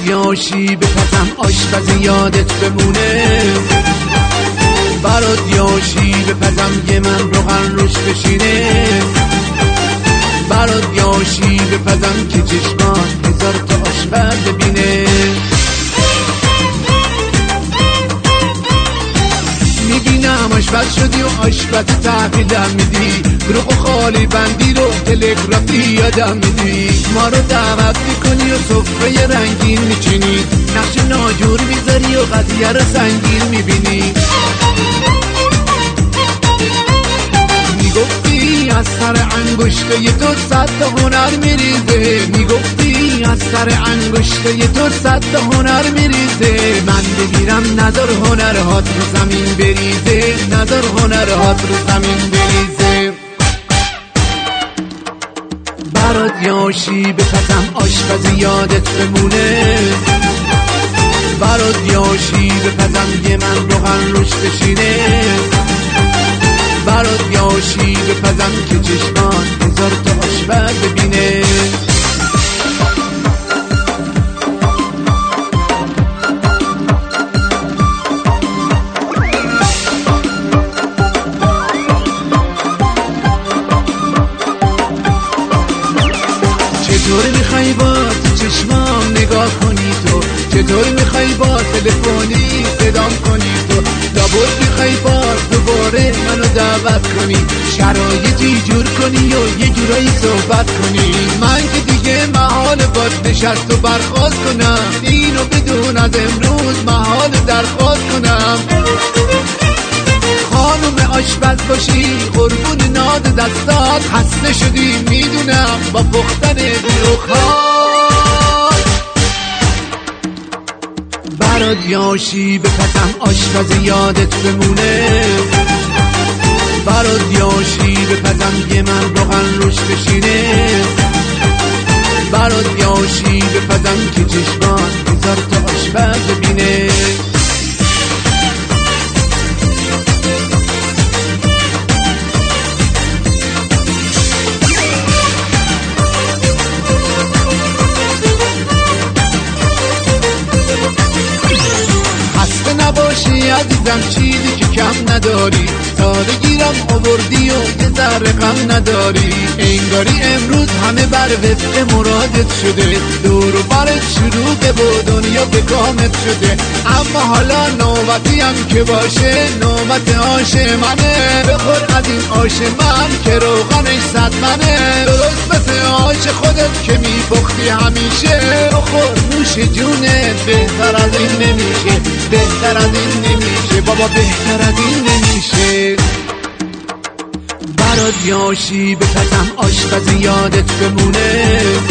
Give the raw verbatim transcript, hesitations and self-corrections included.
یاشی بپزم آشپز یادت بمونه، برات یاشی بپزم یه من روغن روش بشینه، برات یاشی بپزم که چشمان هزار تا آشپز ببینه. میبینم آشپز شدی و آشپز تحویلم میدی، گروه و خالی بندی رو تلگرافی یادم میدی، ما رو دعوت میکنی و سفره رنگین میچینی، نقش ناجور میذاری و قضیه رو سنگین میبینی. میگفتی از سر انگشته تو صد تا هنر میریزه، میگفتی از سر انگشته تو صد تا هنر میریزه، من بگیرم نظر هنرهات رو زمین بریزه، نظر هنرهات رو زمین بریزه. برات یاشی بپزم آشپز یادت بمونه، برات یاشی بپزم یه من روغن روش بشینه، برات یاشی بپزم که چشمان هزار تا آشپز ببینه. چطور میخوای با تو چشمام نگاه کنی تو، چطور میخوای با تلفنی صدام کنی تو، لابد میخوای با دوباره منو دعوت کنی، شرایطی جور کنی و یه جورایی صحبت کنی. من که دیگه محال باد نشست و برخواست کنم، اینو بدون از امروز محال درخواست کنم. خانم آشپز باشی قربون ناز دستات، خسته شدی میدونم با پختن بیوخات. برات یاشی بپزم آشپز یادت بمونه، برات یاشی بپزم یه من روغن روش بشینه، برات یاشی بپزم که چشمان هزار تا آشپز ببینه. نباشی عزیزم چیزی که کم نداری، ساده گیرم آوردی و یه ذره غم نداری، انگاری امروز همه بر وفق مرادت شده، دور و برت شروع و دنیا به کامت شده. اما حالا نوبتی هم که باشه نوبت آش منه، بخور از این آش من که روغنش صد منه، درست مثل آش خودت که میپختی همیشه، بخور نوش جونت بهتر از این نمیشه، بهتر از این نمیشه بابا، بهتر از این نمیشه. برات یاشی بپزم آشپز یادت بمونه،